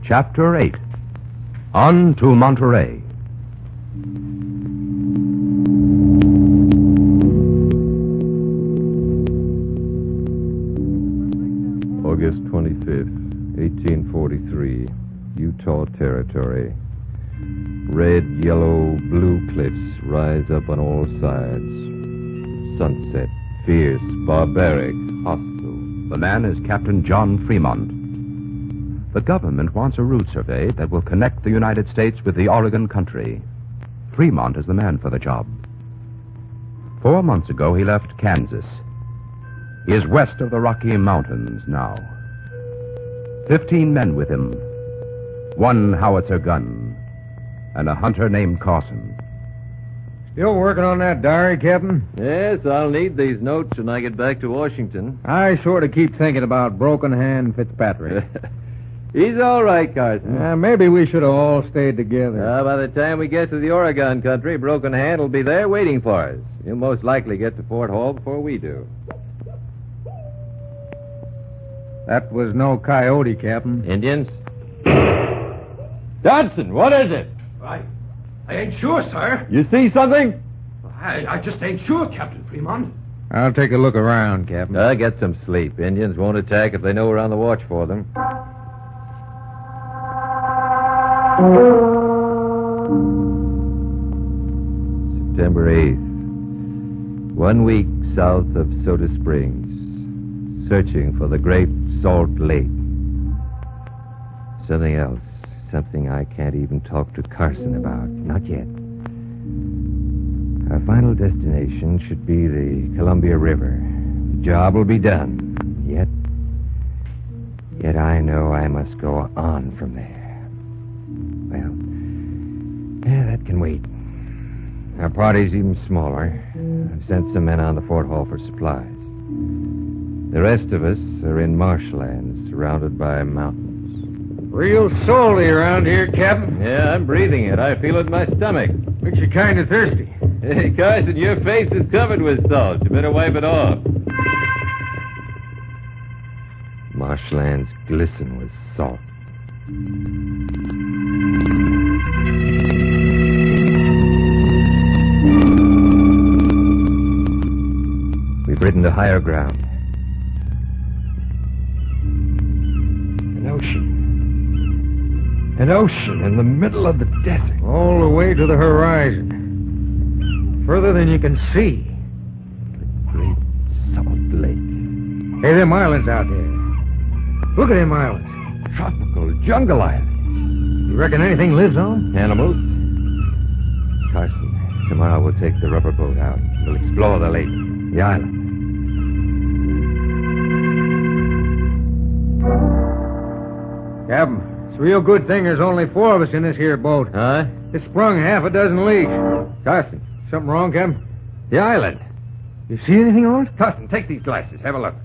Chapter 8. On to Monterey. August 25th, 1843, Utah Territory. Red, yellow, blue cliffs rise up on all sides. Sunset, fierce, barbaric, hostile. The man is Captain John Fremont. The government wants a route survey that will connect the United States with the Oregon country. Fremont is the man for the job. 4 months ago, he left Kansas. He is west of the Rocky Mountains now. 15 men with him. 1 howitzer gun. And a hunter named Carson. Still working on that diary, Captain? Yes, I'll need these notes when I get back to Washington. I sort of keep thinking about Broken Hand Fitzpatrick. He's all right, Carson. Maybe we should have all stayed together. By the time we get to the Oregon country, Broken Hand will be there waiting for us. He'll most likely get to Fort Hall before we do. That was no coyote, Captain. Indians? Dodson, what is it? I ain't sure, sir. You see something? I just ain't sure, Captain Fremont. I'll take a look around, Captain. Get some sleep. Indians won't attack if they know we're on the watch for them. September 8th. 1 week south of Soda Springs. Searching for the Great Salt Lake. Something else. Something I can't even talk to Carson about. Not yet. Our final destination should be the Columbia River. The job will be done. Yet I know I must go on from there. Well, that can wait. Our party's even smaller. I've sent some men on to Fort Hall for supplies. The rest of us are in marshlands surrounded by mountains. Real salty around here, Captain. Yeah, I'm breathing it. I feel it in my stomach. Makes you kind of thirsty. Hey, Carson, your face is covered with salt. You better wipe it off. Marshlands glisten with salt. We've ridden to higher ground. An ocean in the middle of the desert. All the way to the horizon. Further than you can see. The Great Salt Lake. Hey, them islands out there. Look at them islands. Tropical jungle islands. You reckon anything lives on? Animals. Carson, tomorrow we'll take the rubber boat out. We'll explore the lake, the island. Captain. It's a real good thing there's only 4 of us in this here boat. Huh? It sprung half a dozen leaks. Carson, something wrong, Captain? The island. You see anything on it? Carson, take these glasses. Have a look.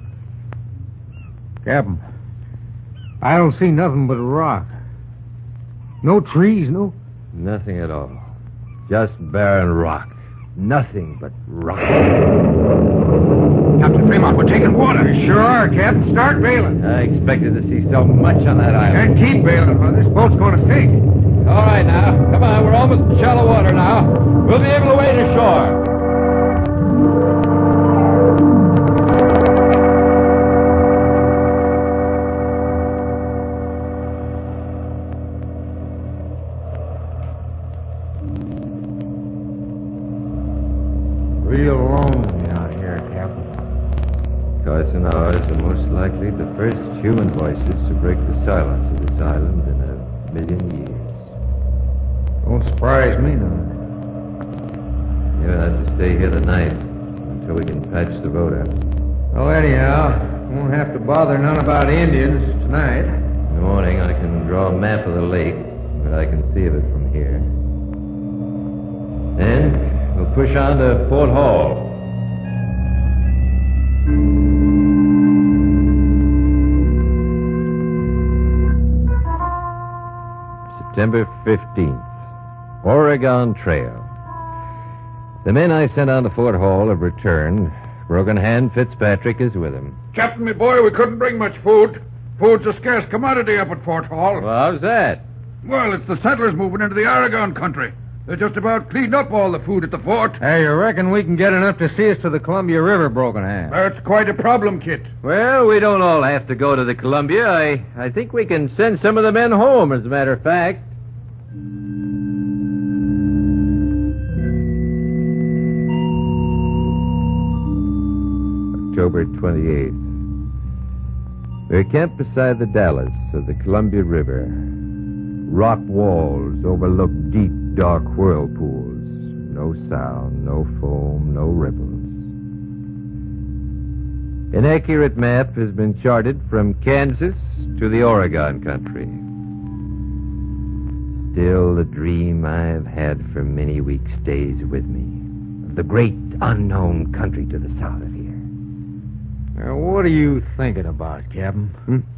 Captain, I don't see nothing but rock. No trees, no... Nothing at all. Just barren rock. Nothing but rock. Captain Fremont, we're taking water. You sure are, Captain. Start bailing. I expected to see so much on that island. And keep bailing, or this boat's going to sink. All right, now. Come on, we're almost in shallow water now. We'll be able to wade ashore. Real lonely out here, Captain. Carson, ours are most likely the first human voices to break the silence of this island in 1,000,000 years. Don't surprise me none. You'll have to stay here the night until we can patch the boat out. Well, anyhow, won't have to bother none about Indians tonight. In the morning, I can draw a map of the lake, but I can see of it from here. Then we'll push on to Fort Hall. September 15th. Oregon Trail. The men I sent on to Fort Hall have returned. Broken Hand Fitzpatrick is with him. Captain, my boy, we couldn't bring much food. Food's a scarce commodity up at Fort Hall. Well, how's that? Well, it's the settlers moving into the Oregon country. They just about cleaned up all the food at the fort. Hey, you reckon we can get enough to see us to the Columbia River, Broken Hand? That's quite a problem, Kit. Well, we don't all have to go to the Columbia. I think we can send some of the men home, as a matter of fact. October 28th. We're camped beside the Dalles of the Columbia River. Rock walls overlook deep, dark whirlpools. No sound, no foam, no ripples. An accurate map has been charted from Kansas to the Oregon country. Still, the dream I've had for many weeks stays with me. Of the great unknown country to the south of here. What are you thinking about, Captain?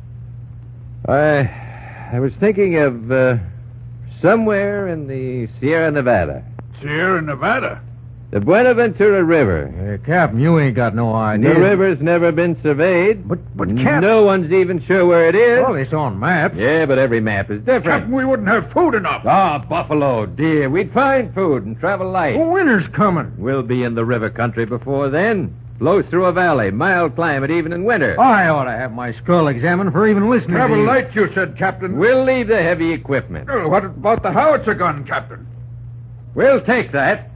I was thinking of somewhere in the Sierra Nevada. Sierra Nevada? The Buenaventura River. Captain, you ain't got no idea. The river's never been surveyed. But Captain... No one's even sure where it is. Well, it's on maps. Yeah, but every map is different. Captain, we wouldn't have food enough. Buffalo, dear. We'd find food and travel light. Well, winter's coming. We'll be in the river country before then. Flows through a valley, mild climate even in winter. I ought to have my skull examined for even listening Travel to you. light, you said, Captain. We'll leave the heavy equipment. Well, what about the howitzer gun, Captain? We'll take that.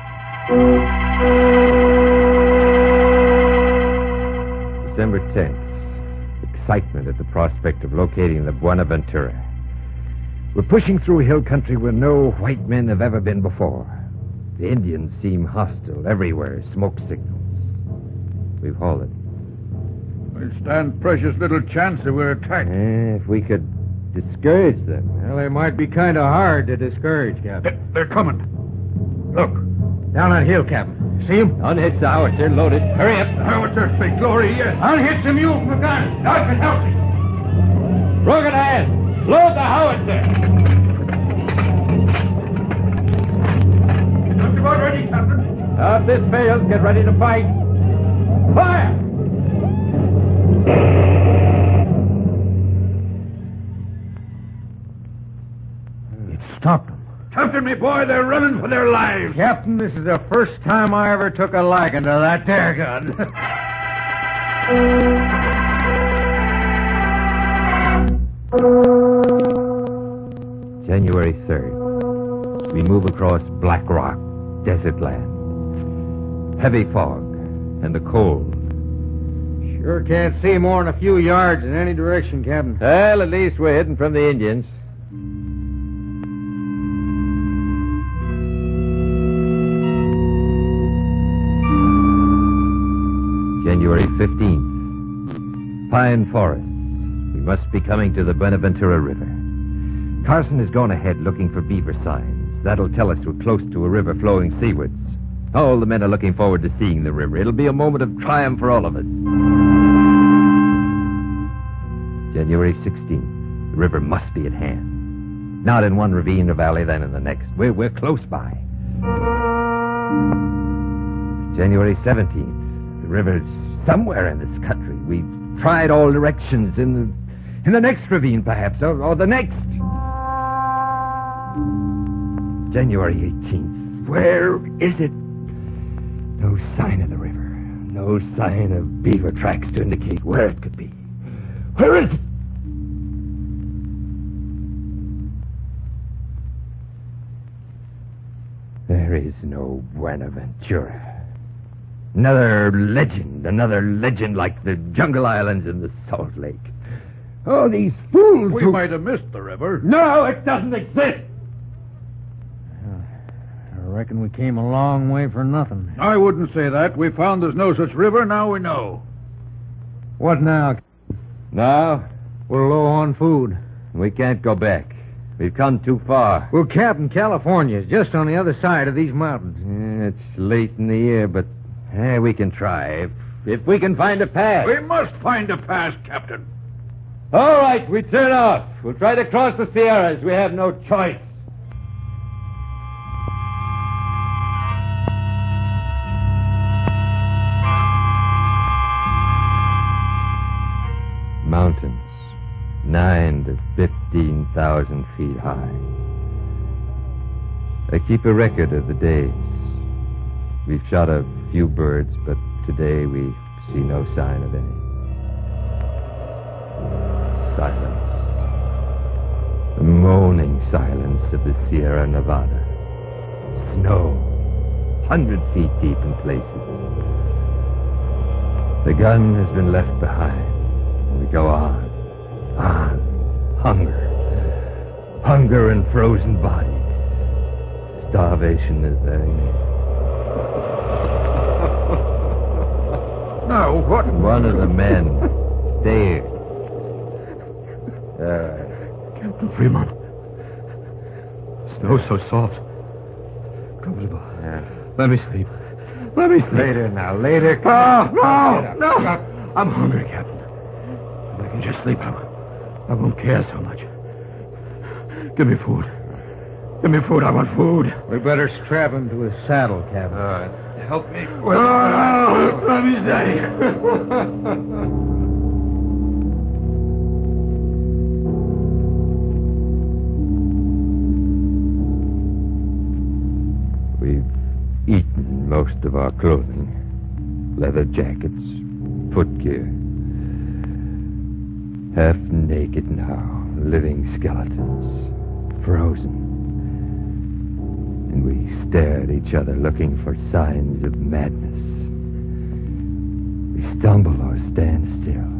December 10th. Excitement at the prospect of locating the Buenaventura. We're pushing through hill country where no white men have ever been before. The Indians seem hostile everywhere, smoke signals. We've halted. We stand precious little chance if we're attacked. If we could discourage them. Well, they might be kind of hard to discourage, Captain. They're coming. Look. Down that hill, Captain. See him? Unhitch the howitzer, loaded. Hurry up. The howitzer, big glory, yes. Unhitch the mule from the gun. I can help you. Broken Hand, load the howitzer. Just about ready, Captain. If this fails, get ready to fight. Fire! It stopped them. Captain, me boy, they're running for their lives. Captain, this is the first time I ever took a liking to that there gun. January 3rd. We move across Black Rock, desert land. Heavy fog and the cold. Sure can't see more than a few yards in any direction, Captain. Well, at least we're hidden from the Indians. January 15th. Pine Forest. We must be coming to the Buenaventura River. Carson has gone ahead looking for beaver signs. That'll tell us we're close to a river flowing seawards. All the men are looking forward to seeing the river. It'll be a moment of triumph for all of us. January 16th. The river must be at hand. Not in one ravine or valley, then in the next. We're close by. January 17th. The river's somewhere in this country. We've tried all directions in the next ravine, perhaps, or the next. January 18th. Where is it? No sign of the river. No sign of beaver tracks to indicate where it could be. Where is it? There is no Buenaventura. Another legend like the Jungle Islands and the Salt Lake. Oh, these fools We might have missed the river. No, it doesn't exist! I reckon we came a long way for nothing. I wouldn't say that. We found there's no such river. Now we know. What now? No, We're low on food. we can't go back. We've come too far. Well, Captain, California's just on the other side of these mountains. It's late in the year, but we can try. If we can find a path. We must find a pass, Captain. All right, we turn off. We'll try to cross the Sierras. We have no choice. Mountains, 9 to 15,000 feet high. I keep a record of the days. We've shot a few birds, but today we see no sign of any. Silence. The moaning silence of the Sierra Nevada. Snow, 100 feet deep in places. The gun has been left behind. We go on. Hunger and frozen bodies. Starvation is very near. Now, what? One of the men stared. Captain Fremont. Snow's so soft. Comfortable. Yeah. Let me sleep. Let me sleep. Later now, later. No. I'm hungry, Captain. If I can just sleep, I won't care so much. Give me food. Give me food. I want food. We better strap him to his saddle, Captain. Help me. Let me stay. We've eaten most of our clothing. Leather jackets, footgear. Half naked now, living skeletons, frozen. And we stare at each other looking for signs of madness. We stumble or stand still.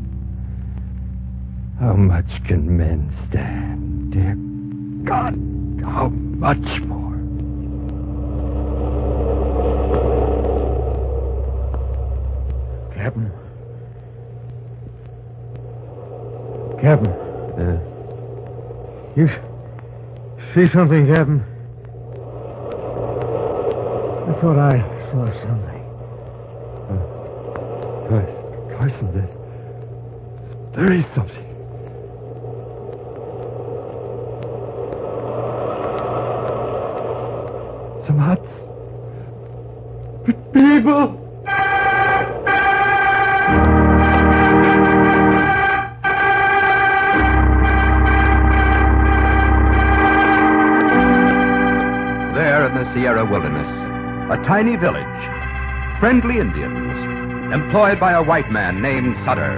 How much can men stand? Dear God, how much more? Captain. Captain. You see something, Captain? I thought I saw something. Carson, there is something. Some huts. People! There in the Sierra wilderness, a tiny village, friendly Indians, employed by a white man named Sutter.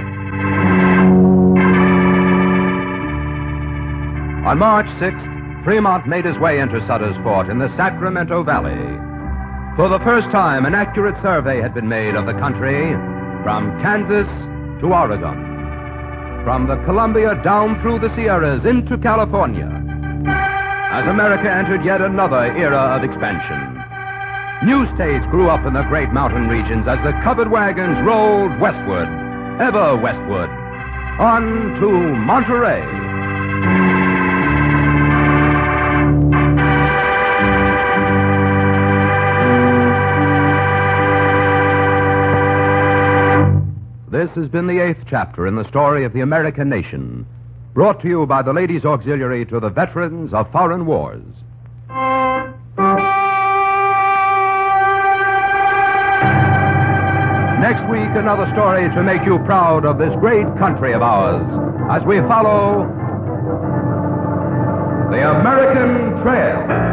On March 6th, Fremont made his way into Sutter's fort in the Sacramento Valley. For the first time, an accurate survey had been made of the country from Kansas to Oregon, from the Columbia down through the Sierras into California, as America entered yet another era of expansion. New states grew up in the great mountain regions as the covered wagons rolled westward, ever westward, on to Monterey. This has been the 8th chapter in the story of the American nation, brought to you by the Ladies' Auxiliary to the Veterans of Foreign Wars. Next week, another story to make you proud of this great country of ours as we follow the American Trail.